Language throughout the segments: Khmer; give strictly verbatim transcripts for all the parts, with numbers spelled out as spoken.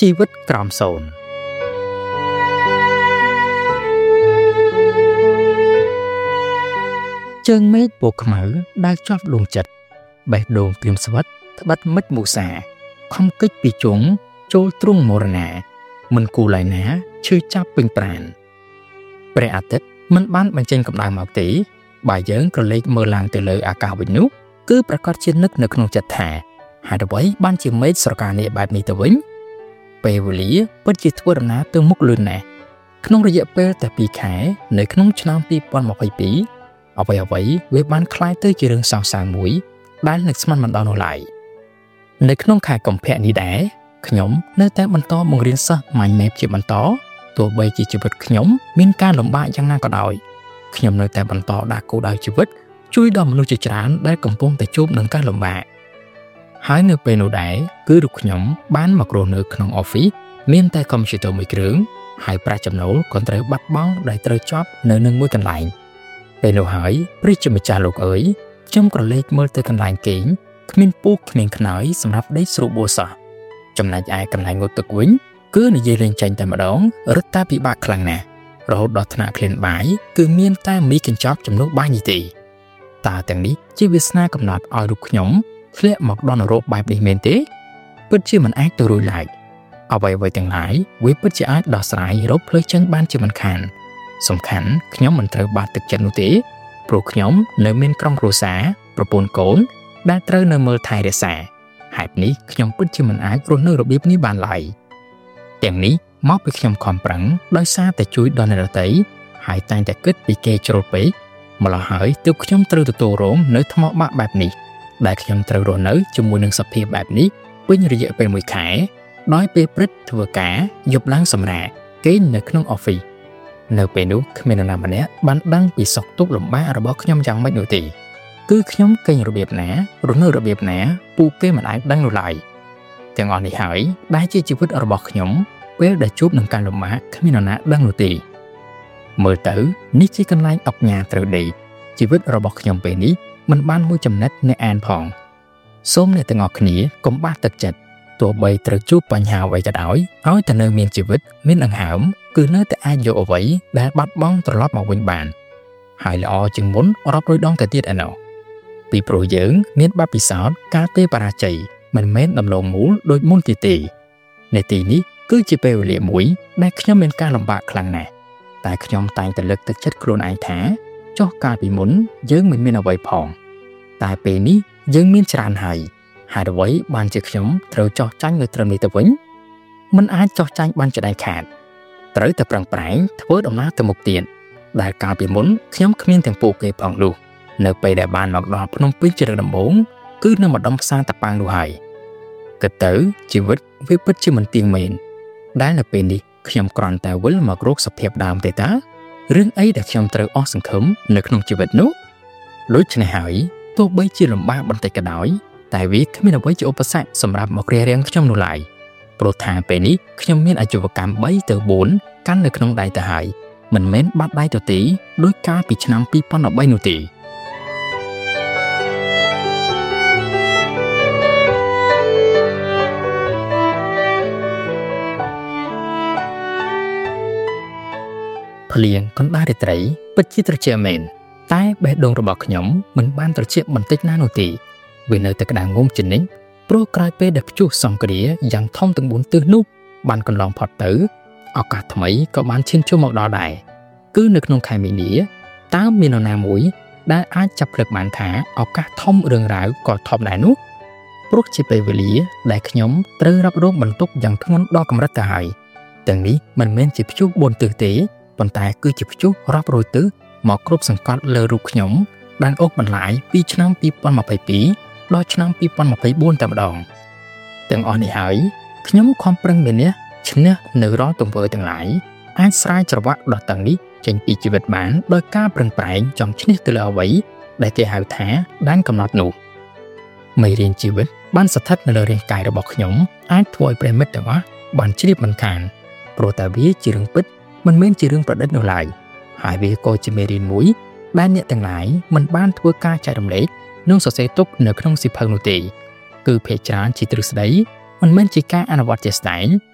ជីវិតក្រោមសូន្យជើងមេឃពណ៌ខ្មៅដែលជាប់ដួងចិត្តបេះដូងព្រាមស្វិតត្បិតមិត្តមូសាខំកិច្ចពីជង់ចូលទ្រុងមរណាមិនគូឡៃណាឈឺចាប់ពេញប្រាណព្រះអាទិត្យមិនបានបញ្ចេញកម្ដៅមកទេបើយើងក្រឡេកមើលឡើងទៅលើអាកាសវិញនោះគឺប្រកាសជានឹកនៅក្នុងចិត្តថាហេតុអ្វីបានជាមេឃស្រកានាបែបនេះទៅវិញពេលវេលាពិតជាធ្វើដំណើរទៅមុខលឿនណាស់ក្នុងរយៈពេលតែពីរខែនៅក្នុងឆ្នាំពីរពាន់ម្ភៃពីរអ្វីអ្វីវាបានคล้ายទៅជារឿងសោកសៅមួយដែលនឹកស្មានមិនដល់នោះឡើយនៅក្នុងខែកុម្ភៈនេះដែរខ្ញុំនៅតែបន្តបង្រៀនសិស្សម៉ាញ់ម៉េបជាបន្តទោះបីជាជីវិតខ្ញុំមានការលំបាកយ៉ាងណាក៏ដោយខ្ញុំនៅតែបន្តដាក់គោលដៅជីវិតជួយដល់មនុស្សជាច្រើនដែលកំពុងតែជួបនឹងការលំបាកហើយនៅពេលនោះដែរគឺរូបខ្ញុំបានមករស់នៅក្នុង office មានតែ computer មួយគ្រឿងហើយប្រាក់ចំណូលក៏ត្រូវបាត់បង់ដែលត្រូវជាប់នៅនឹងមួយកន្លែងពេលនោះហើយព្រះជាម្ចាស់លោកអើយខ្ញុំក្រឡេកមើលទៅកន្លែងគេងគ្មានពូកគ្មានខ្នើយសម្រាប់ដេកស្រួលបួសោះចំណែកឯកន្លែងងូតទឹកវិញគឺនិយាយលេងចាញ់តែម្ដងរឹតតែពិបាកខ្លាំងណាស់រហូតដល់ថ្នាក់ក្លៀនបាយគឺមានតែមីកញ្ចប់ជំនួសបាយនេះទេតើទាំងនេះជាវាសនាកំណត់ឲ្យរូបខ្ញុំធ្លាក់មកដល់នរកបែបនេះមែនទេពិតជាមិនអាចទៅរួចឡើយអ្វីៗទាំងឡាយវាពិតជាអាចដោះស្រាយរកផ្លូវចេញបានជាមិនខានសំខាន់ខ្ញុំមិនត្រូវបាត់ទឹកចិត្តនោះទេព្រោះខ្ញុំនៅមានក្រុមគ្រួសារប្រពន្ធកូនដែលត្រូវនៅមើលថែរក្សាហេតុនេះខ្ញុំពិតជាមិនអាចរស់នៅរបៀបនេះបានឡើយទាំងនេះមកពីខ្ញុំខំប្រឹងដោយសារតែជួយដល់អ្នកដទៃហើយតែងតែគិតពីគេជ្រុលពេកម្ល៉េះហើយទើបខ្ញុំត្រូវទទួលរងនៅថ្មបាក់បែបនេះដែលខ្ញុំត្រូវរស់នៅជាមួយនឹងសភាពបែបនេះពេញរយៈពេលមួយខែដោយពេលព្រឹកធ្វើការយប់ឡើងសម្រាកគេនៅក្នុង office នៅពេលនោះគ្មាននរណាម្នាក់បានដឹងពីសុខទុក្ខលំបាករបស់ខ្ញុំយ៉ាងម៉េចនោះទេគឺខ្ញុំគេងរបៀបណារស់នៅរបៀបណាពួកគេមិនអាចដឹងនោះឡើយទាំងអស់នេះហើយដែលជាជីវិតរបស់ខ្ញុំពេលដែលជួបនឹងការលំបាកគ្មាននរណាដឹងនោះទេមើលទៅនេះជាកន្លែងអុកញ៉ាត្រូវដេកជីវិតរបស់ខ្ញុំពេលនេះមិនបានមួយចំណិតអ្នកអានផងសូមអ្នកទាំងអស់គ្នាកុំបាក់ទឹកចិត្តទោះបីត្រូវជួបបញ្ហាអ្វីក៏ដោយឲ្យតែនៅមានជីវិតមានដង្ហើមគឺនៅតែអាចយកអ្វីដែលបាត់បង់ត្រឡប់មកវិញបានហើយល្អជាងមុនរាប់រយដងទៅទៀតឯណោះពីព្រោះយើងមានបទពិសោធន៍ការទេបរាជ័យមិនមែនដំឡូងមូលដូចមុនទេទេในទីនេះគឺជាពេលវេលាមួយដែលខ្ញុំមានការលំបាកខ្លាំងណាស់តែខ្ញុំតែងតែលើកទឹកចិត្តខ្លួនឯងថាចុះកាលពីមុនយើងមិនមានអ្វីផងតែពេលនេះយើងមានច្រើនហើយហើយអ្វីបានជាខ្ញុំត្រូវចោះចាញ់នៅត្រឹមនេះទៅវិញមិនអាចចោះចាញ់បានចដែកខាតត្រូវតែប្រឹងប្រែងធ្វើដំណើរទៅមុខទៀតដែលកាលពីមុនខ្ញុំគ្មានទាំងពួកគេផងនោះនៅពេលដែលបានមកដល់ភ្នំពេញជាដំបូងគឺនៅម្ដុំផ្សារតាប៉ាំងនោះហើយគិតទៅជីវិតវាពិតជាមិនទៀងមែនដែលនៅពេលនេះខ្ញុំគ្រាន់តែវិលមករកសភាពដើមទេតារឿងអីដែលខ្ញុំត្រូវអស់សង្ឃឹមនៅក្នុងជីវិតនោះដូច្នេះហើយទោះបីជាលំបាកបន្តិចក៏ដោយតែវាគ្មានអ្វីជាឧបសគ្គសម្រាប់មករារាំងខ្ញុំនោះឡើយព្រោះថាពេលនេះខ្ញុំមានអាជីវកម្មបីទៅបួនកាន់នៅក្នុងដៃទៅហើយមិនមែនបាត់ដៃទៅទេដោយកាលពីឆ្នាំពីរពាន់ដប់បីនោះទេភ្លៀងកណ្ដាលរាត្រីពិតជាត្រជាក់មែនតែបេះដូងរបស់ខ្ញុំមិនបានត្រជាក់បន្តិចណានោះទេវានៅតែក្តៅងងជានិច្ចព្រោះក្រោយពេលដែលព្យុះសង្គ្រាយ៉ាងធំទាំងបួនទិសនោះបានកន្លងផុតទៅឱកាសថ្មីក៏បានឈានចូលមកដល់ដែរគឺនៅក្នុងខែមីនាតើមាននរណាមួយដែលអាចចាប់ភ្លឹកបានថាឱកាសធំរឿងរ៉ាវក៏ធំដែរនោះព្រោះជាពេលវេលាដែលខ្ញុំត្រូវរ៉ាប់រងបន្ទុកយ៉ាងធ្ងន់ដល់កម្រិតទៅហើយទាំងនេះមិនមែនជាព្យុះបួនទិសទេប៉ុន្តែគឺជាព្យុះរាប់រយទិសមកគ្រប់សង្កត់លើរូបខ្ញុំដែលអូសបន្លាយពីឆ្នាំពីរពាន់ម្ភៃពីរដល់ឆ្នាំពីរពាន់ម្ភៃបួនតែម្ដងទាំងអស់នេះហើយខ្ញុំខំប្រឹងមានះឈ្នះនៅរាល់ទង្វើទាំងឡាយអាចស្រាយច្រវាក់ដ៏ទាំងនេះចេញពីជីវិតបានដោយការប្រឹងប្រែងចង់ឈ្នះទៅលើអ្វីដែលគេហៅថាដែនកំណត់នោះមេរៀនជីវិតបានស្ថិតនៅលើរាងកាយរបស់ខ្ញុំអាចធ្វើឲ្យប្រិមិត្តទាំងអស់បានជ្រាបមិនខានព្រោះតែវាជារឿងពិតមិនមែនជារឿងប្រឌិតនោះឡើយហើយវាក៏ជាមេរៀនមួយដែលអ្នកទាំងឡាយមិនបានធ្វើការចែករំលែកនិងសរសេរទុកនៅក្នុងសៀវភៅនោះទេគឺភាគច្រើនជាទ្រឹស្ដីមិនមែនជាការអនុវត្តជាក់ស្ដែង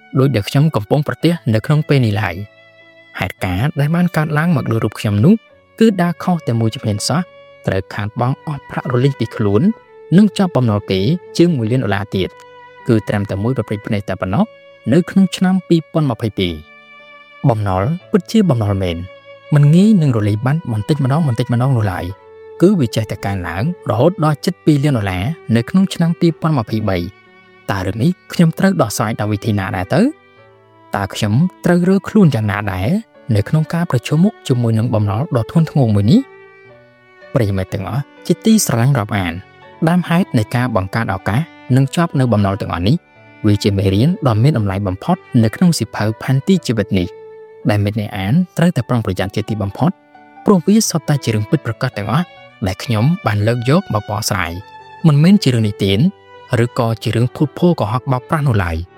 ដោយដែលខ្ញុំកំពុងប្រទះនៅក្នុងពេលនេះឡើយហេតុការណ៍ដែលបានកើតឡើងមកលើរូបខ្ញុំនោះគឺដើរខុសតែមួយជំហានសោះត្រូវខាតបង់អស់ប្រាក់រលីងពីខ្លួននិងចាប់បំណុលគេជាងមួយលានដុល្លារទៀតគឺត្រឹមតែមួយប្រព្រឹត្តភ្នែកតែប៉ុណ្ណោះនៅក្នុងឆ្នាំពីរពាន់ម្ភៃពីរបំណុលពិតជាបំណុលមែនមិនងាយនឹងរលាយបាត់បន្តិចម្ដងបន្តិចម្ដងនោះឡើយគឺវាចេះតែកើនឡើងរហូតដល់ជិតពីរលានដុល្លារនៅក្នុងឆ្នាំពីរពាន់ម្ភៃបីតើរឿងនេះខ្ញុំត្រូវដោះស្រាយដោយវិធីណាដែរទៅតើខ្ញុំត្រូវរើខ្លួនយ៉ាងណាដែរនៅក្នុងការប្រជុំមុខជាមួយនឹងបំណុលដ៏ធ្ងន់ធ្ងរមួយនេះប្រិយមិត្តទាំងអស់ជាទីស្រឡាញ់រាប់អានដើមហេតុនៃការបង្កើតឱកាសនិងជាប់នៅបំណុលទាំងអស់នេះវាជាមេរៀនដ៏មានតម្លៃបំផុតនៅក្នុងសៀវភៅផែនទីជីវិតនេះដែលមិត្តអ្នកអានត្រូវតែប្រុងប្រយ័ត្នជាទីបំផុតព្រោះវាសុទ្ធតែជារឿងពិតប្រាកដទាំងអស់ដែលខ្ញុំបានលើកយកមកបកស្រាយមិនមែនជារឿងនិទានឬក៏ជារឿងភូតភរកុហកបោកប្រាស់នោះឡើយ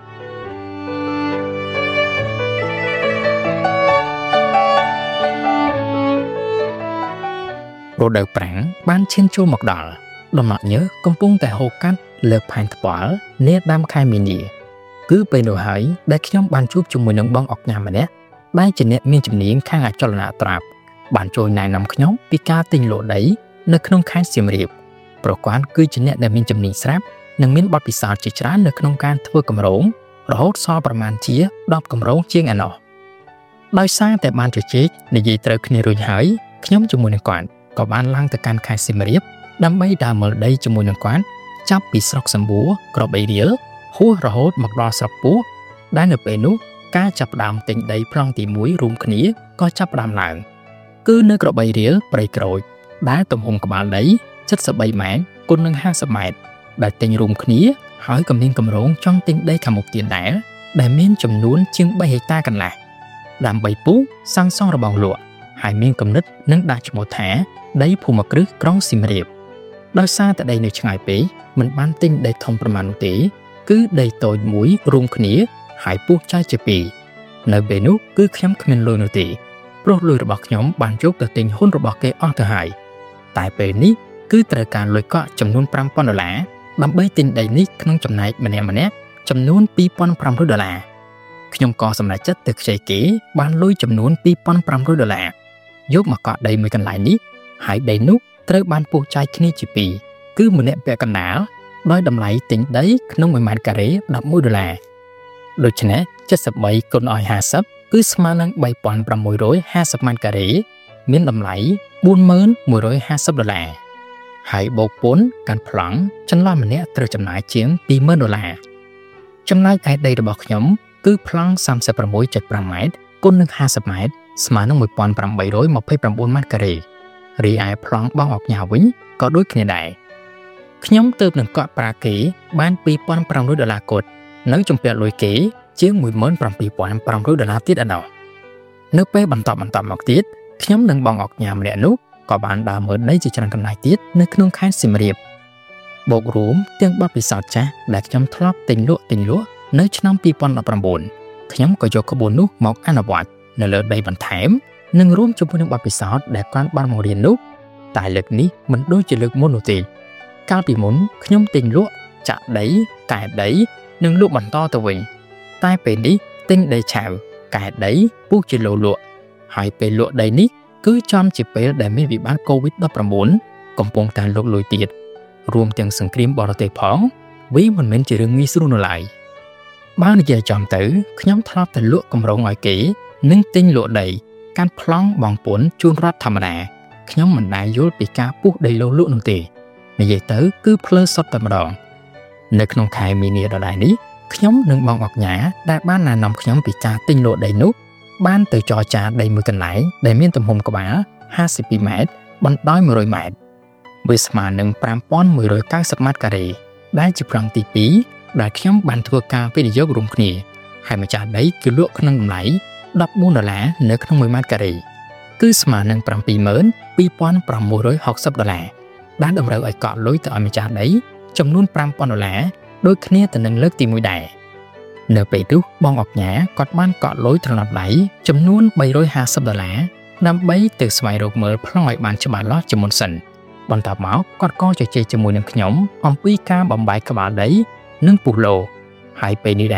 រដូវប្រាំងបានឈានចូលមកដល់ដំណក់ញើសកំពុងតែហូរកាត់លើផែនថ្ពាល់នាដើមខែមីនាគឺពេលនោះហើយដែលខ្ញុំបានជួបជាមួយនឹងបងអុកញ៉ាម្នាក់ដែលជាអ្នកមានជំនាញខាងអចលនទ្រព្យបានជួយណែនាំខ្ញុំពីការទិញលក់ដីនៅក្នុងខេត្តសៀមរាបប្រព័ន្ធគឺជាអ្នកដែលមានជំនាញស្រាប់និងមានបទពិសោធន៍ជាច្រើននៅក្នុងការធ្វើគម្រោងរហូតសល់ប្រមាណជាដប់គម្រោងជាងឯណោះដោយសារតែបានជជែកនិយាយត្រូវគ្នារួចហើយខ្ញុំជាមួយនឹងគាត់ក៏បានឡើងទៅកាន់ខេត្តសៀមរាបដើម្បីដើរមើលដីជាមួយនឹងគាត់ចាប់ពីស្រុកសម្បួរក្របីរៀលហួសរហូតមកដល់ស្រុកពោះដែលនៅពេលនោះការចាប់ផ្ដើមទិញដីប្លង់ទីមួយរួមគ្នាក៏ចាប់ផ្ដើមឡើងគឺនៅក្របីរៀលព្រៃក្រូចដែលទំហំក្បាលដីជិតbảyម៉ែត្រគុណនឹងห้าสิบម៉ែត្រដែលទិញរួមគ្នាហើយក៏មានគម្រោងចង់ទិញដីខាងមុខទៀតដែរដែលមានចំនួនជាងបីហិកតាកន្លះដើម្បីពុះសាងសង់របងលក់ហើយមានគំនិតនឹងដាក់ឈ្មោះថាដីភូមិគ្រឹះក្រុងសៀមរាបដោយសារតែដីនៅឆ្ងាយពេកមិនបានទិញដីធំប្រមាណនោះទេគឺដីតូចមួយរួមគ្នាហើយពុះចែកជាពីរនៅពេលនោះគឺខ្ញុំគ្មានលុយនោះទេព្រោះលុយរបស់ខ្ញុំបានយកទៅទិញហ៊ុនរបស់គេអស់ទៅហើយតែពេលនេះគឺត្រូវការលុយកក់ចំនួនប្រាំពាន់ដុល្លារដើម្បីទិញដីនេះក្នុងចំណែកម្នាក់ម្នាក់ចំនួនពីរពាន់ប្រាំរយដុល្លារខ្ញុំក៏សម្រេចចិត្តទៅខ្ចីគេបានលុយចំនួនពីរពាន់ប្រាំរយដុល្លារយកមកកក់ដីមួយកន្លែងនេះហើយដីនោះត្រូវបានពុះចែកគ្នាជាពីរគឺម្នាក់ពាក់កណ្ដាលដោយតម្លៃទិញដីក្នុងមួយម៉ែត្រការ៉េដប់មួយដុល្លារដូច្នេះเจ็ดสิบបីគុណឲ្យห้าสิบគឺស្មើនឹងបីពាន់ប្រាំមួយរយห้าสิบម៉ែត្រការ៉េមានតម្លៃបួនម៉ឺនមួយរយห้าสิบដុល្លារហើយបូកពន្ធកាន់ប្លង់ចន្លោះម្នាក់ត្រូវចំណាយជាងពីរម៉ឺនដុល្លារចំណែកឯដីរបស់ខ្ញុំគឺប្លង់សាមសិបប្រាំមួយចុចប្រាំម៉ែត្រគុណនឹងห้าสิบម៉ែត្រស្មើនឹងមួយពាន់ប្រាំបីរយម្ភៃប្រាំបួនម៉ែត្រការ៉េរីឯប្លង់បងអុកញ៉ាវិញក៏ដូចគ្នាដែរខ្ញុំទើបនឹងកក់ប្រាគេបានពីរពាន់ប្រាំរយដុល្លារគាត់នៅជំពាក់លុយគេជាងមួយម៉ឺនប្រាំពីរពាន់ប្រាំរយដុល្លារទៀតឯណោះនៅពេលបន្តបន្តមកទៀតខ្ញុំនិងបងអុកញ៉ាម្នាក់នោះក៏បានដើរមើលដីជាច្រើនកន្លែងទៀតនៅក្នុងខេត្តសៀមរាបបូករួមទាំងបទពិសោធន៍ចាស់ដែលខ្ញុំធ្លាប់ទិញលក់ទិញលក់នៅឆ្នាំពីរពាន់ដប់ប្រាំបួនខ្ញុំក៏យកក្បួននោះមកអនុវត្តនៅលើដីបន្ថែមនិងរួមជាមួយនឹងបទពិសោធន៍ដែលគាត់បានមករៀននោះតែលើកនេះមិនដូចជាលើកមុននោះទេកាលពីមុនខ្ញុំទិញលក់ចាក់ដីកែដីនិងលក់បន្តទៅវិញតែពេលនេះទិញដីឆៅកែដីពុះជាលោលក់ហើយពេលលក់ដីនេះគឺចំជាពេលដែលមានវិបត្តិ កូវីដដប់ប្រាំបួន កំពុងតែលុកលុយទៀតរួមទាំងសង្គ្រាមបរទេសផងវាមិនមែនជារឿងងាយស្រួលនោះឡើយបើនិយាយចំទៅខ្ញុំធ្លាប់តែលក់គម្រោងឲ្យគេនិងទិញលក់ដីកាន់ប្លង់បងពុនជូនរដ្ឋធម្មតាខ្ញុំមិនដែលយល់ពីការពុះដីលោលក់នោះទេនិយាយទៅគឺភ្លើសុទ្ធតែម្ដងនៅក្នុងខែមីនាដដែលនេះខ្ញុំនិងបងអុកញ៉ាដែលបានណែនាំខ្ញុំពីការទិញលក់ដីនោះបានទៅចរចាដីមួយកន្លែងដែលមានទំហំក្បាលห้าสิบពីរម៉ែត្របណ្ដោយមួយរយម៉ែត្រវាស្មើនឹងប្រាំពាន់មួយរយเก้าสิบម៉ែត្រការ៉េដែលជាប្លង់ទីពីរដែលខ្ញុំបានធ្វើការវិនិយោគរួមគ្នាហើយម្ចាស់ដីគឺលក់ក្នុងតម្លៃដប់បួនដុល្លារនៅក្នុងមួយម៉ែត្រការ៉េគឺស្មើនឹងប្រាំពីរម៉ឺនពីរពាន់ប្រាំមួយរយហកសិបដុល្លារដែលតម្រូវឲ្យកក់លុយទៅឲ្យម្ចាស់ដីចំនួនប្រាំពាន់ដុល្លារដូចគ្នាទៅនឹងលើកទីមួយដែរនៅពេលនោះបងអុកញ៉ាគាត់បានកក់លុយត្រឡប់ដៃចំនួនបីរយห้าสิบដុល្លារដើម្បីទៅស្វែងរកមើលប្លង់ឲ្យបានច្បាស់លាស់ជាមុនសិនបន្ទាប់មកគាត់ក៏ជជែកជាមួយនឹងខ្ញុំអំពីការបំបែកក្បាលដីនិងពុះលោហើយពេលនេះដែរ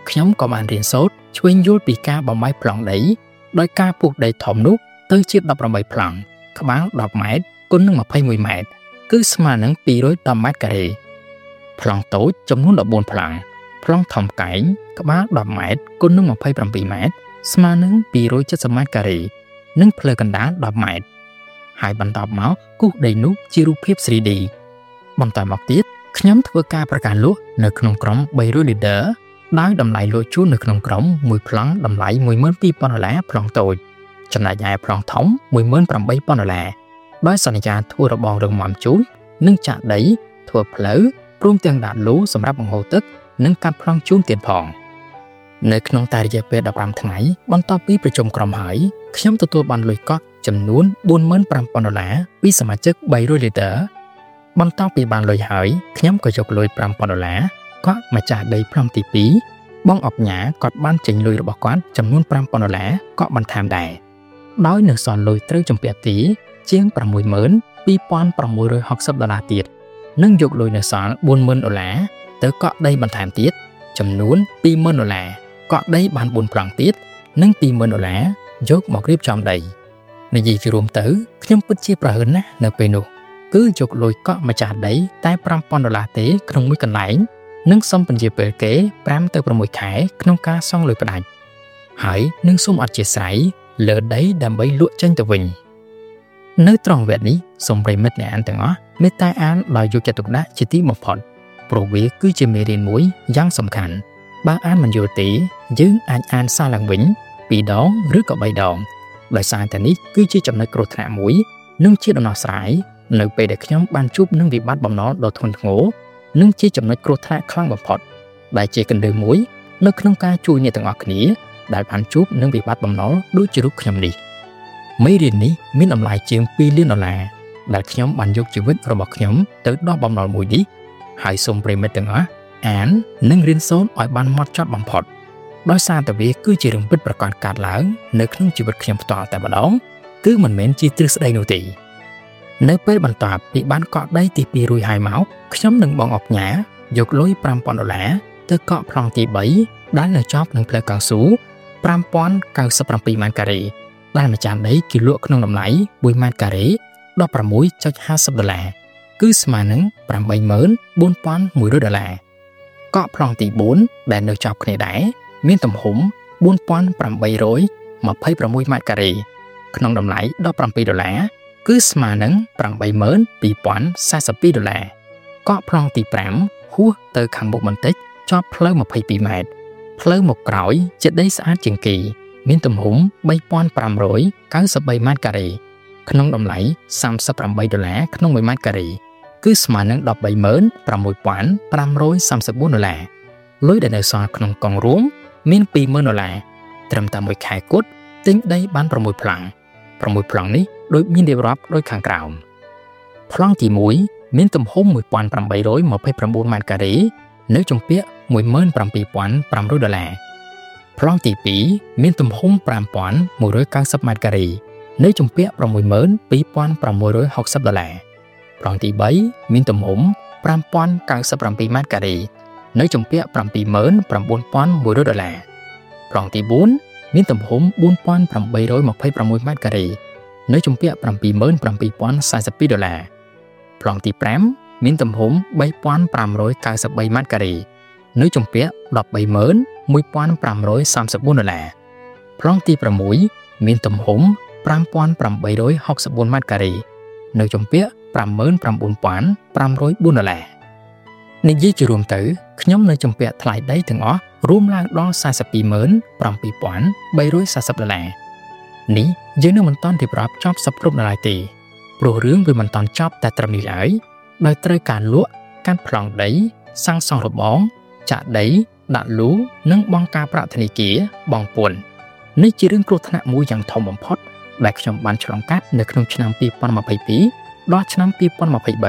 ខ្ញុំក៏បានរៀនសូត្រឆ្វេងយល់ពីការបំបីប្លង់ដីដោយការពុះដីធំនោះទៅជាដប់ប្រាំបីប្លង់ក្បាលដប់ម៉ែត្រគុណនឹងម្ភៃមួយម៉ែត្រគឺស្មើនឹងពីររយដប់ម៉ែត្រការ៉េប្លង់តូចចំនួនដប់បួនប្លង់ប្លង់ធំកែងក្បាលដប់ម៉ែត្រគុណនឹងម្ភៃប្រាំពីរម៉ែត្រស្មើនឹងពីររយเจ็ดสิบម៉ែត្រការ៉េនិងផ្លូវកណ្ដាលដប់ម៉ែត្រហើយបន្តមកគូសដីនោះជារូបភាព three D បន្តមកទៀតខ្ញុំធ្វើការប្រកាសលក់នៅក្នុងក្រុមបីរយលីត្រដោយតម្លៃលក់ជូននៅក្នុងក្រុមមួយប្លង់តម្លៃមួយម៉ឺនពីរពាន់ដុល្លារប្លង់តូចចំណែកឯប្លង់ធំមួយម៉ឺនប្រាំបីពាន់ដុល្លារដោយសន្យាធ្វើរបងរឹងមាំជួយនិងចាក់ដីធ្វើផ្លូវព្រមទាំងដាក់លូសម្រាប់បង្ហូរទឹកនិងកាត់ប្លង់ជូនទៀតផងនៅក្នុងតែរយៈពេលដប់ប្រាំថ្ងៃបន្ទាប់ពីប្រជុំក្រុមហើយខ្ញុំទទួលបានលុយកក់ចំនួនបួនម៉ឺនប្រាំពាន់ដុល្លារពីសមាជិកបីរយលីត្របន្ទាប់ពីបានលុយហើយខ្ញុំក៏យកលុយប្រាំពាន់ដុល្លារគាត់ម្ចាស់ដីប្លង់ទីពីរបងអុកញ៉ាគាត់បានចេញលុយរបស់គាត់ចំនួនប្រាំពាន់ដុល្លារក៏បន្ថែមដែរដោយនៅសល់លុយត្រូវជំពាក់ទីជាងប្រាំមួយម៉ឺនពីរពាន់ប្រាំមួយរយហកសិបដុល្លារទៀតនិងយកលុយនៅសល់បួនម៉ឺនដុល្លារទៅកក់ដីបន្ថែមទៀតចំនួនពីរម៉ឺនដុល្លារកក់ដីបានបួនប្លង់ទៀតនិងពីរម៉ឺនដុល្លារយកមករៀបចំដីនិយាយជារួមទៅខ្ញុំពិតជាប្រហែលណាស់នៅពេលនោះគឺយកលុយកក់ម្ចាស់ដីតែប្រាំពាន់ដុល្លារទេក្នុងមួយកន្លែងនិងសុំពន្យាពេលគេប្រាំទៅប្រាំមួយខែក្នុងការសងលុយផ្ដាច់ហើយនឹងសូមអធិស្ឋានលើដីដើម្បីលក់ចេញទៅវិញនៅត្រង់វគ្គនេះសូមប្រិមិត្តអ្នកអានទាំងអស់មេត្តាអានដោយយកចិត្តទុកដាក់ជាទីបំផុតព្រោះវាគឺជាមេរៀនមួយយ៉ាងសំខាន់បើអានមិនយល់ទេយើងអាចអានសារឡើងវិញពីរដងឬក៏បីដងដោយសារតែនេះគឺជាចំណុចគ្រោះថ្នាក់មួយនិងជាដំណោះស្រាយនៅពេលដែលខ្ញុំបានជួបនឹងវិបត្តិបំណុលដ៏ធ្ងន់ធ្ងរនិងជាចំណុចគ្រោះថ្នាក់ខ្លាំងបំផុតដែលជាកណ្ដៅមួយនៅក្នុងការជួយអ្នកទាំងអស់គ្នាដែលបានជួបនឹងវិបត្តិបំណុលដូចជារូបខ្ញុំនេះមេរៀននេះមានតម្លៃជាងពីរលានដុល្លារដែលខ្ញុំបានយកជីវិតរបស់ខ្ញុំទៅដោះបំណុលមួយនេះហើយសូមប្រិមិត្តទាំងអស់អាននិងរៀនសូត្រឲ្យបានហ្មត់ចត់បំផុតដោយសារតែវាគឺជារឿងពិតប្រាកដកើតឡើងនៅក្នុងជីវិតខ្ញុំផ្ទាល់តែម្ដងគឺមិនមែនជាទ្រឹស្ដីនោះទេនៅពេលបន្ទាប់ពីបានកក់ដីទីពីររួចហើយមកខ្ញុំនិងបងអុកញ៉ាយកលុយប្រាំពាន់ដុល្លារទៅកក់ប្លង់ទីបីដែលនៅជាប់នឹងផ្លូវកៅស៊ូប្រាំពាន់កៅសិបប្រាំពីរម៉ែត្រការ៉េដែលម្ចាស់ដីគេលក់ក្នុងតម្លៃមួយម៉ែត្រការ៉េដប់ប្រាំមួយចុចហាសិបដុល្លារគឺស្មើនឹងប្រាំបីម៉ឺនបួនពាន់មួយរយដុល្លារកក់ប្លង់ទីបួនដែលនៅជាប់គ្នាដែរមានទំហំបួនពាន់ប្រាំបីរយម្ភៃប្រាំមួយម៉ែត្រការ៉េក្នុងតម្លៃដប់ប្រាំពីរដុល្លារគឺស្មើនឹងប្រាំបីម៉ឺនពីរពាន់សែសិបពីរដុល្លារកក់ប្លង់ទីប្រាំហួសទៅខាងមុខបន្តិចជាប់ផ្លូវម្ភៃពីរម៉ែត្រផ្លូវមកក្រោយជាដីស្អាតជាងគេមានទំហំបីពាន់ប្រាំរយកៅសិបបីម៉ែត្រការ៉េក្នុងតម្លៃសាមសិបប្រាំបីដុល្លារក្នុងមួយម៉ែត្រការ៉េគឺស្មើនឹងដប់បីម៉ឺនប្រាំមួយពាន់ប្រាំរយសាមសិបបួនដុល្លារលុយដែលនៅសល់ក្នុងកងរួមមានពីរម៉ឺនដុល្លារត្រឹមតែមួយខែគត់ទិញដីបានប្រាំមួយប្លង់ប្រាំមួយប្លង់នេះដូចមានរៀបរាប់ដូចខាងក្រោមប្លង់ទីមួយមានទំហំមួយពាន់ប្រាំបីរយម្ភៃប្រាំបួនម៉ែត្រការ៉េនៅជំពាក់មួយម៉ឺនប្រាំពីរពាន់ប្រាំរយដុល្លារប្លង់ទីពីរមានទំហំប្រាំពាន់មួយរយកៅសិបម៉ែត្រការ៉េនៅជំពាក់ប្រាំមួយម៉ឺនពីរពាន់ប្រាំមួយរយហកសិបដុល្លារប្លង់ទីបីមានទំហំប្រាំពាន់កៅសិបប្រាំពីរម៉ែត្រការ៉េនៅជំពាក់ប្រាំពីរម៉ឺនប្រាំបួនពាន់មួយរយដុល្លារប្លង់ទីបួនមានទំហំបួនពាន់ប្រាំបីរយម្ភៃប្រាំមួយម៉ែត្រការ៉េនៅជំពាក់ប្រាំពីរម៉ឺនប្រាំពីរពាន់សែសិបពីរដុល្លារប្លង់ទីប្រាំមានទំហំបីពាន់ប្រាំរយកៅសិបបីម៉ែត្រការ៉េនៅជំពាក់ដប់បីម៉ឺនមួយពាន់ប្រាំរយសាមសិបបួនដុល្លារប្លង់ទីប្រាំមួយមានទំហំប្រាំពាន់ប្រាំបីរយហកសិបបួនម៉ែត្រការ៉េនៅជំពាក់ប្រាំម៉ឺនប្រាំបួនពាន់ប្រាំរយបួនដុល្លារនិយាយជារួមទៅខ្ញុំនៅជំពាក់ថ្លៃដីទាំងអស់រួមឡើងដល់សែសិបពីរម៉ឺនប្រាំពីរពាន់បីរយសែសិបដុល្លារនេះយើងនៅមិនទាន់រៀបរាប់ចប់សពគ្រប់នៅឡើយទេព្រោះរឿងវាមិនទាន់ចប់តែត្រឹមនេះឡើយដោយត្រូវការលក់កាន់ប្លង់ដីសាងសង់របងចាក់ដីដាក់លូនិងបង់ការប្រាក់ធនាគារបង់ពន្ធនេះជារឿងគ្រោះថ្នាក់មួយយ៉ាងធំបំផុតដែលខ្ញុំបានឆ្លងកាត់នៅក្នុងឆ្នាំពីរពាន់ម្ភៃពីរដល់ឆ្នាំពីរពាន់ម្ភៃបី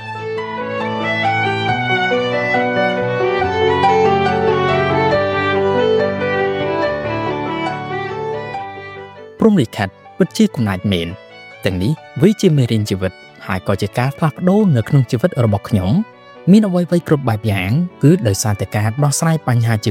ព្រំលិខិតពិតជាកំណាចមែនទាំងនេះវាជាមេរៀនជីវិតហើយក៏ជាការផ្លាស់ប្ដូរនៅក្នុងជីវិតរបស់ខ្ញុំមានអ្វីៗគ្រប់បែបយ៉ាងគឺដោយសារតែការដោះស្រាយបញ្ហាជីវិត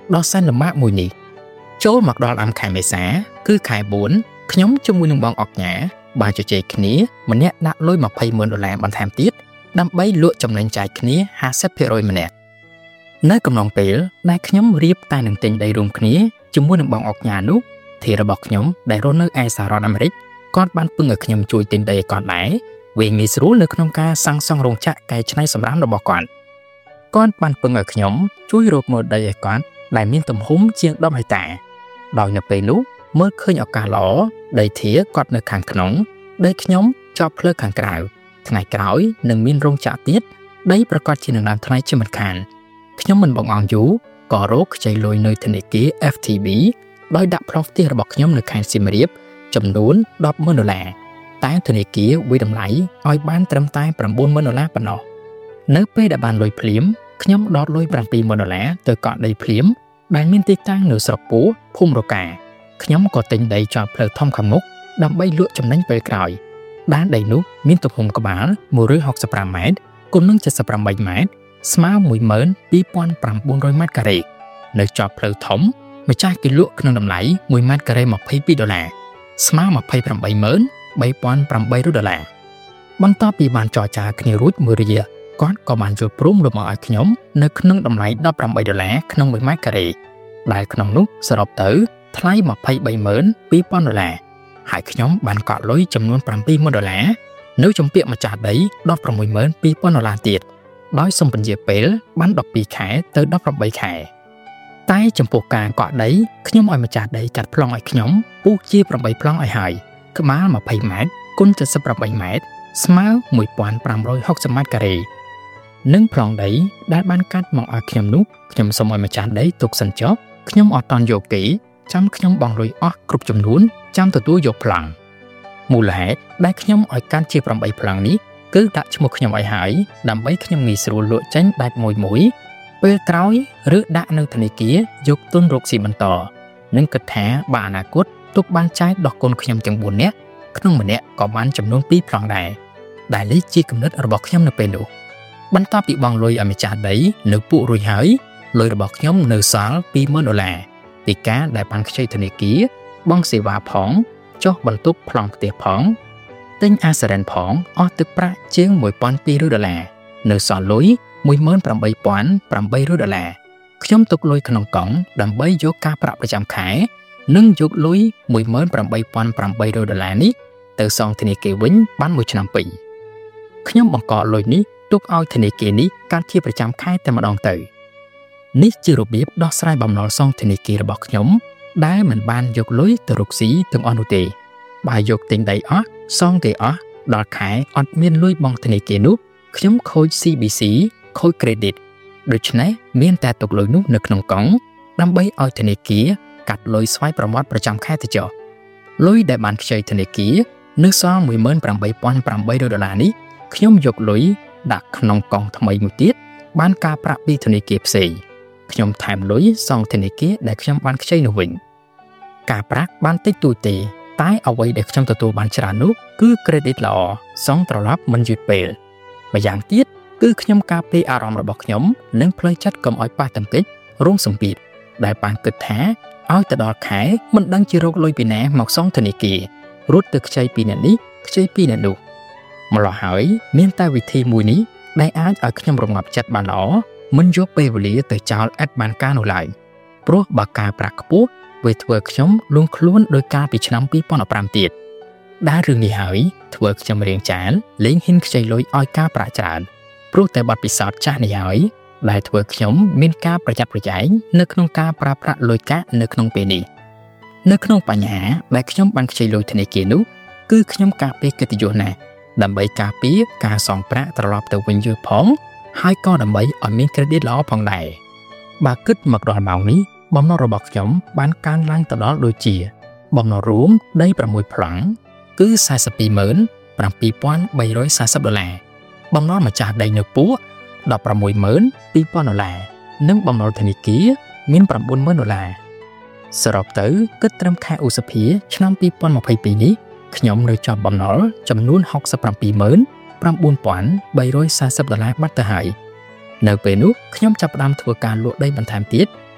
ដល់សែនលំបាកមួយនេះចូលមកដល់អាំខែមេសាគឺខែbốnខ្ញុំជាមួយនឹងបងអុកញ៉ាបានជជែកគ្នាម្នាក់ដាក់លុយยี่สิบหมื่นដុល្លារបន្ថែមទៀតដើម្បីលក់ចំណេញចាយគ្នាห้าสิบเปอร์เซ็นต์ ម្នាក់នៅកំឡុងពេលដែលខ្ញុំរៀបតែនឹងទិញដីរួមគ្នាជាមួយនឹងបងអុកញ៉ានោះធារបស់ខ្ញុំដែលរស់នៅឯសហរដ្ឋអាមេរិកគាត់បានពឹងឲ្យខ្ញុំជួយទិញដីឲ្យគាត់ដែរវាងាយស្រួលនៅក្នុងការសាងសង់រោងចក្រកែច្នៃសម្រាមរបស់គាត់គាត់បានពឹងឲ្យខ្ញុំជួយរកមើលដីឲ្យគាត់ដែលមានទំហំជាងដប់ហិកតាដោយនៅពេលនោះមើលឃើញឱកាសល្អដីធាគាត់នៅខាងក្នុងដីខ្ញុំជាប់ភ្លើខាងក្រៅថ្ងៃក្រោយនឹងមានរោងចក្រទៀតដីប្រកាសជានឹងឡើងថ្លៃជាមិនខានខ្ញុំមិនបងអង់យូរក៏រកខ្ចីលុយនៅធនាគារ เอฟ ที บี ដោយដាក់ប្លង់ផ្ទះរបស់ខ្ញុំនៅខេត្តសៀមរាបចំនួនដប់ម៉ឺនដុល្លារតែធនាគារវិតម្លៃឲ្យបានត្រឹមតែប្រាំបួនម៉ឺនដុល្លារប៉ុណ្ណោះនៅពេលដែលបានលុយភ្លាមខ្ញុំដកលុយប្រាំពីរម៉ឺនដុល្លារទៅកក់ដីភ្លាមដែលមានទីតាំងនៅស្រុកពោធិ៍ភូមិរកាខ្ញុំក៏ទិញដីជាប់ផ្លូវធំខាងមុខដើម្បីលក់ចំណេញពេលក្រោយដែនដីនោះមានទំហំក្បាលមួយរយហកសិបប្រាំម៉ែត្រគុណនឹងเจ็ดสิบแปดម៉ែត្រស្មើមួយម៉ឺនពីរពាន់ប្រាំបួនរយម៉ែត្រការ៉េនៅជាប់ផ្លូវធំម្ចាស់គេលក់ក្នុងតម្លៃមួយម៉ែត្រការ៉េยี่สิบสองដុល្លារស្មើยี่สิบแปดម៉ឺនបីពាន់ប្រាំបីរយដុល្លារបន្ទាប់ពីបានចរចាគ្នារួចមួយរយៈគាត់ក៏បានចូលព្រមលំអឲ្យខ្ញុំនៅក្នុងតម្លៃដប់ប្រាំបីដុល្លារក្នុងមួយម៉ែត្រការ៉េដែលក្នុងនោះសរុបទៅថ្លៃยี่สิบสามម៉ឺនពីរពាន់ដុល្លារហើយខ្ញុំបានកក់លុយចំនួនប្រាំពីរម៉ឺនដុល្លារនៅចំពាក្យម្ចាស់ដីដប់ប្រាំមួយម៉ឺនពីរពាន់ដុល្លារទៀតដោយសម្ពន្យាពេលបានដប់ពីរខែទៅដប់ប្រាំបីខែតែចំពោះការកក់ដីខ្ញុំឲ្យម្ចាស់ដីកាត់ប្លង់ឲ្យខ្ញុំពុះជាប្រាំបីប្លង់ឲ្យហើយក្បាលยี่สิบម៉ែត្រគុណเจ็ดสิบแปดម៉ែត្រស្មើមួយពាន់ប្រាំរយហកសិបម៉ែត្រការ៉េនិងប្លង់ដីដែលបានកាត់មកឲ្យខ្ញុំនោះខ្ញុំសូមឲ្យម្ចាស់ដីទុកសិនចុះខ្ញុំអត់តន់យកទេចាំខ្ញុំបង់លុយអស់គ្រប់ចំនួនចាំទទួលយកប្លង់មូលហេតុដែលខ្ញុំឲ្យកាត់ជាប្រាំបីប្លង់នេះគឺដាក់ឈ្មោះខ្ញុំឲ្យហើយដើម្បីខ្ញុំងាយស្រួលលក់ចេញដាច់មួយមួយពេលក្រោយឬដាក់នៅធនាគារយកទុនរកស៊ីបន្តនិងគិតថាបើអនាគតទុកបានចែកដល់កូនខ្ញុំទាំងបួននាក់ក្នុងម្នាក់ក៏បានចំនួនពីរប្លង់ដែរដែលនេះជាគំនិតរបស់ខ្ញុំនៅពេលនោះបន្ទាប់ពីបង់លុយឲ្យម្ចាស់ដីនៅពួករួចហើយលុយរបស់ខ្ញុំនៅសល់ពីរម៉ឺនដុល្លារពីការដែលបានខ្ចីធនាគារបង់សេវាផងចុះបន្ទុកប្លង់ផ្ទះផងទិញអាសរ៉ែនផងអស់ទឹកប្រាក់ជាងមួយពាន់ពីររយដុល្លារនៅសល់លុយមួយម៉ឺនប្រាំបីពាន់ប្រាំបីរយដុល្លារខ្ញុំទុកលុយក្នុងកង់ដើម្បីយកការប្រាក់ប្រចាំខែនិងយកលុយមួយម៉ឺនប្រាំបីពាន់ប្រាំបីរយដុល្លារនេះទៅសងធនាគារវិញបានមួយឆ្នាំពីរខ្ញុំបង្កលុយនេះទុកឲ្យធនាគារនេះកាត់ជាប្រចាំខែតែម្ដងទៅនេះជារបៀបដោះស្រាយបំណុលសងធនាគាររបស់ខ្ញុំដែលមិនបានយកលុយទៅរកស៊ីទាំងអស់នោះទេបើយកទិញដីអស់សងគេអស់ដល់ខែអត់មានលុយបង់ធនាគារនោះខ្ញុំខូច ซี บี ซี ខូច credit ដូច្នេះមានតែទុកលុយនោះនៅក្នុងកង់ដើម្បីឲ្យធនាគារកាត់លុយស្វ័យប្រវត្តិប្រចាំខែទៅចុះលុយដែលបានខ្ចីធនាគារនៅសល់មួយម៉ឺនប្រាំបីពាន់ប្រាំបីរយដុល្លារនេះខ្ញុំយកលុយដាក់ក្នុងកង់ថ្មីមួយទៀតបានការប្រាក់ពីធនាគារផ្សេងខ្ញុំថែមលុយសងធនាគារដែលខ្ញុំបានខ្ចីនោះវិញការប្រាក់បានតិចតួចទេតែអ្វីដែលខ្ញុំទទួលបានច្រើននោះគឺ credit ល្អសងត្រឡប់មិនយឺតពេលម្យ៉ាងទៀតគឺខ្ញុំការពារអារម្មណ៍របស់ខ្ញុំនិងផ្លូវចិត្តកុំឲ្យប៉ះទង្គិចរងសម្ពាធដែលបានគិតថាឲ្យទៅដល់ខែមិនដឹងជារកលុយពីណាមកសងធនាគាររត់ទៅខ្ចីពីអ្នកនេះខ្ចីពីអ្នកនោះម្ល៉េះហើយមានតែវិធីមួយនេះដែលអាចឲ្យខ្ញុំរងាប់ចិត្តបានល្អមិនយកពេលវេលាទៅចោលឥតបានការនោះឡើយព្រោះបើការប្រាក់ខ្ពស់វាធ្វើខ្ញុំលងខ្លួនដោយការពីឆ្នាំពីរពាន់ដប់ប្រាំទៀតដែលរឿងនេះហើយធ្វើខ្ញុំរៀងចាលលេងហ៊ានខ្ចីលុយឲ្យការប្រាក់ច្រើនព្រោះតែបទពិសោធន៍ចាស់នេះហើយដែលធ្វើខ្ញុំមានការប្រយ័ត្នប្រយែងនៅក្នុងការប្រើប្រាស់លុយកាក់នៅក្នុងពេលនេះនៅក្នុងបញ្ហាដែលខ្ញុំបានខ្ចីលុយធនាគារនោះគឺខ្ញុំការពារកិត្តិយសណាស់ដើម្បីការពារការសងប្រាក់ត្រឡប់ទៅវិញយូរផងហើយក៏ដើម្បីឲ្យមាន credit ល្អផងដែរបើគិតមកដល់ម៉ោងនេះបំណុលរបស់ខ្ញុំបានកើនឡើងទៅដល់ដូចជាបំណុលរួមដីប្រាំមួយប្លង់គឺ สี่สิบสองម៉ឺនប្រាំពីរពាន់បីរយสี่สิบដុល្លារបំណុលម្ចាស់ដីនៅពោធិ៍ដប់ប្រាំមួយម៉ឺនពីរពាន់ដុល្លារនិងបំណុលធនាគារមានប្រាំបួនម៉ឺនដុល្លារសរុបទៅគិតត្រឹមខែឧសភាឆ្នាំពីរពាន់ម្ភៃពីរនេះខ្ញុំនៅជាប់បំណុលចំនួនហកសិបប្រាំពីរម៉ឺនប្រាំបួនពាន់បីរយสี่สิบដុល្លារបាត់ទៅហើយនៅពេលនោះខ្ញុំចាប់ផ្ដើមធ្វើការលក់ដីបន្ថែមទៀត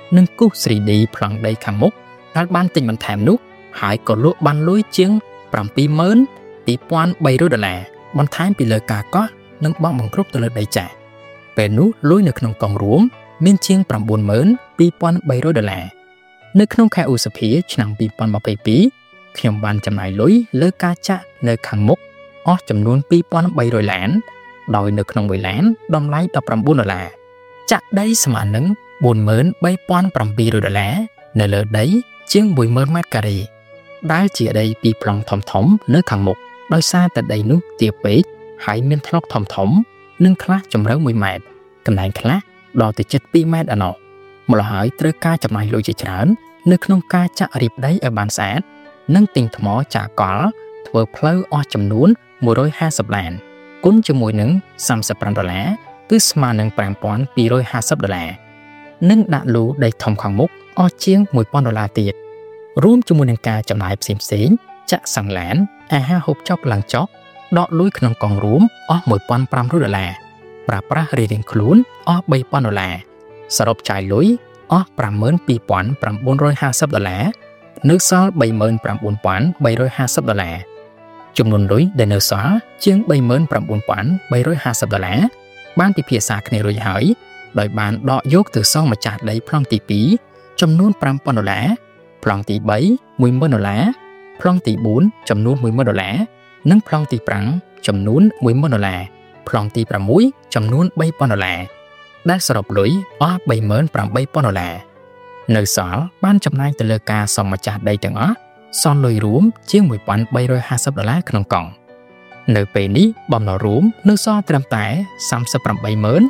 នឹងគូស three D ប្លង់ដីខាងមុខដែលបានទិញបន្ថែមនោះហើយក៏លក់បានលុយជាង seven thousand two thousand three hundred ដុល្លារបន្ថែមពីលើការកោះនិងបង់បង្គ្រប់ទៅលើដីចាស់ពេលនោះលុយនៅក្នុងកងរួមមានជាង nine thousand two thousand three hundred ដុល្លារនៅក្នុងខែឧសភាឆ្នាំtwenty twenty-twoខ្ញុំបានចំណាយលុយលើការចាក់នៅខាងមុខអស់ចំនួនtwo thousand three hundredឡានដោយនៅក្នុងមួយឡានតម្លៃnineteenដុល្លារចាក់ដីស្មើនឹងfour thousand three thousand seven hundredដុល្លារនៅលើដីជាងone thousandម៉ែត្រការ៉េដែលជាដីពីរប្លង់ធំធំនៅខាងមុខដោយសារតែដីនោះទាបពេកហើយមានថ្លុកធំធំនិងខ្លះជម្រៅoneម៉ែត្រកន្លែងខ្លះដល់ទៅជិតtwoម៉ែត្រឯណោះម្ល៉េះហើយត្រូវការចំណាយលុយជាច្រើននៅក្នុងការចាក់រៀបដីឲ្យបានស្អាតនិងទិញថ្មចាក់កលធ្វើផ្លូវអស់ចំនួនone hundred fiftyឡានគុណជាមួយនឹងthirty-fiveដុល្លារគឺស្មើនឹងfive thousand two hundred fiftyដុល្លារនិងដាក់លូដីធំខាងមុខអស់ជាងone thousandដុល្លារទៀតរួមជាមួយនឹងការចំណាយផ្សេងផ្សេងចាក់សង់ឡានអាហារហូបចុកឡើងចុះដកលុយក្នុងកងរួមអស់one thousand five hundredដុល្លារប្រើប្រាស់រៀងៗខ្លួនអស់three thousandដុល្លារសរុបចាយលុយអស់fifty-two thousand nine hundred fiftyដុល្លារនៅសល់thirty-nine thousand three hundred fiftyដុល្លារចំនួនលុយដែលនៅសល់ជាងthirty-nine thousand three hundred fiftyដុល្លារបានពិភាក្សាគ្នារួចហើយដោយបានដកយកទៅសងម្ចាស់ដីប្លង់ទីtwoចំនួនfive thousandដុល្លារប្លង់ទីthree one thousandដុល្លារប្លង់ទីfourចំនួនone thousandដុល្លារនិងប្លង់ទីfiveចំនួនone thousandដុល្លារប្លង់ទីsixចំនួនthree thousandដុល្លារដែលសរុបលុយអស់thirty-eight thousandដុល្លារនៅសល់បានចំណាយទៅលើការសងម្ចាស់ដីទាំងអស់សល់លុយរួមជាងone thousand three hundred fiftyដុល្លារក្នុងកង់នៅពេលនេះបំណុលរួមនៅសល់ត្រឹមតែthirty-eight thousand nine hundred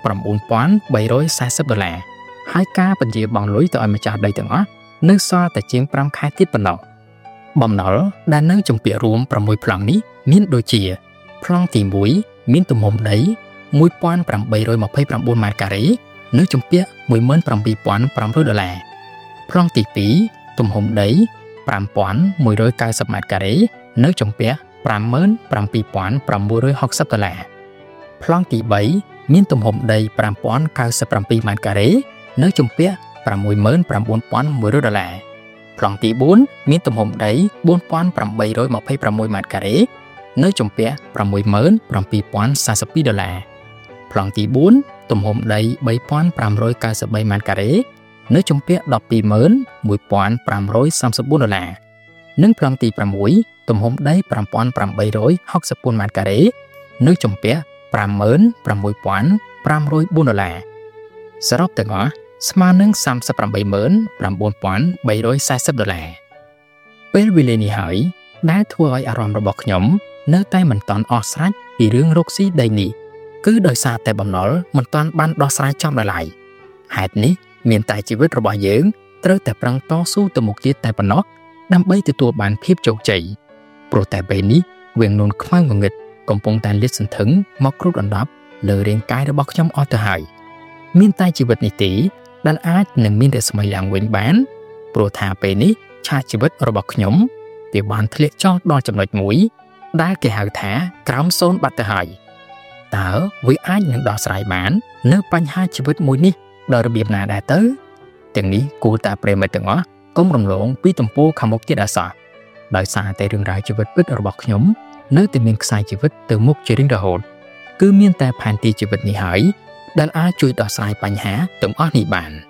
fortyដុល្លារហើយការបញ្ជាបង់លុយទៅឲ្យម្ចាស់ដីទាំងអស់នៅសល់តែជាងfiveខែទៀតប៉ុណ្ណោះបំណុលដែលនៅជំពាក់រួមsixប្លង់នេះមានដូចជាប្លង់ទីoneមានទំហំដីone thousand eight hundred twenty-nineម៉ែត្រការ៉េនៅជំពាក់one seven thousand five hundredដុល្លារប្លង់ទីtwoទំហំដីfive thousand one hundred ninetyម៉ែត្រការ៉េនៅជំពាក់five seven thousand five hundred sixtyដុល្លារប្លង់ទីthreeមានទំហំដីfive thousand ninety-sevenម៉ែត្រការ៉េនៅជំពាក់six nine thousand one hundredដុល្លារប្លង់ទីfourមានទំហំដីfour thousand eight hundred twenty-sixម៉ែត្រការ៉េនៅជំពាក់six seven thousand forty-twoដុល្លារប្លង់ទីfourទំហំដីthree thousand five hundred ninety-threeម៉ែត្រការ៉េនៅជំពាក់twelve thousand one hundred thirty-fourដុល្លារនិងប្លង់ទីsixទំហំដីfive thousand eight hundred sixtyម៉ែត្រការ៉េនៅជំពាក់five thousand six hundred five hundred fourដុល្លារសរុបទាំងអស់ស្មើនឹងthirty-eight thousand nine hundred fortyដុល្លារពេលវេលានេះហើយដែលធ្វើឲ្យអារម្មណ៍របស់ខ្ញុំនៅតែមិនទាន់អស់ស្រេចពីរឿងរកស៊ីដីនេះគឺដោយសារតែបំណុលមិនទាន់បានដោះស្រាយចំដល់ឡើយហេតុនេះមានតែជីវិតរបស់យើងត្រូវតែប្រឹងតស៊ូទៅមុខទៀតតែប៉ុណ្ណោះដើម្បីទទួលបានភាពជោគជ័យព្រោះតែពេលនេះវាងនួនខ្មៅងងឹតកំពុងតែលាតសន្ធឹងមកគ្រុតអណ្ដាប់លើរាងកាយរបស់ខ្ញុំអស់ទៅហើយមានតែជីវិតនេះទេដែលអាចនឹងមានរស្មីឡើងវិញបានព្រោះថាពេលនេះឆាកជីវិតរបស់ខ្ញុំវាបានធ្លាក់ចុះដល់ចំណុចមួយដែលគេហៅថាក្រោមសូន្យបាត់ទៅហើយតើវាអាចនឹងដោះស្រាយបាននៅបញ្ហាជីវិតមួយនេះដោយរបៀបណាដែរទៅទាំងនេះគួរតែប្រិមិត្តទាំងអស់កុំរំលងពីទំព័រខាងមុខទៀតអសោះដោយសារតែរឿងរ៉ាវជីវិតពិតរបស់ខ្ញុំនៅតែមានខ្សែជីវិតទៅមុខជារៀងរហូតគឺមានតែផែនទីជីវិតនេះហើយដែលអាចជួយដោះស្រាយបញ្ហាទាំងអស់នេះបាន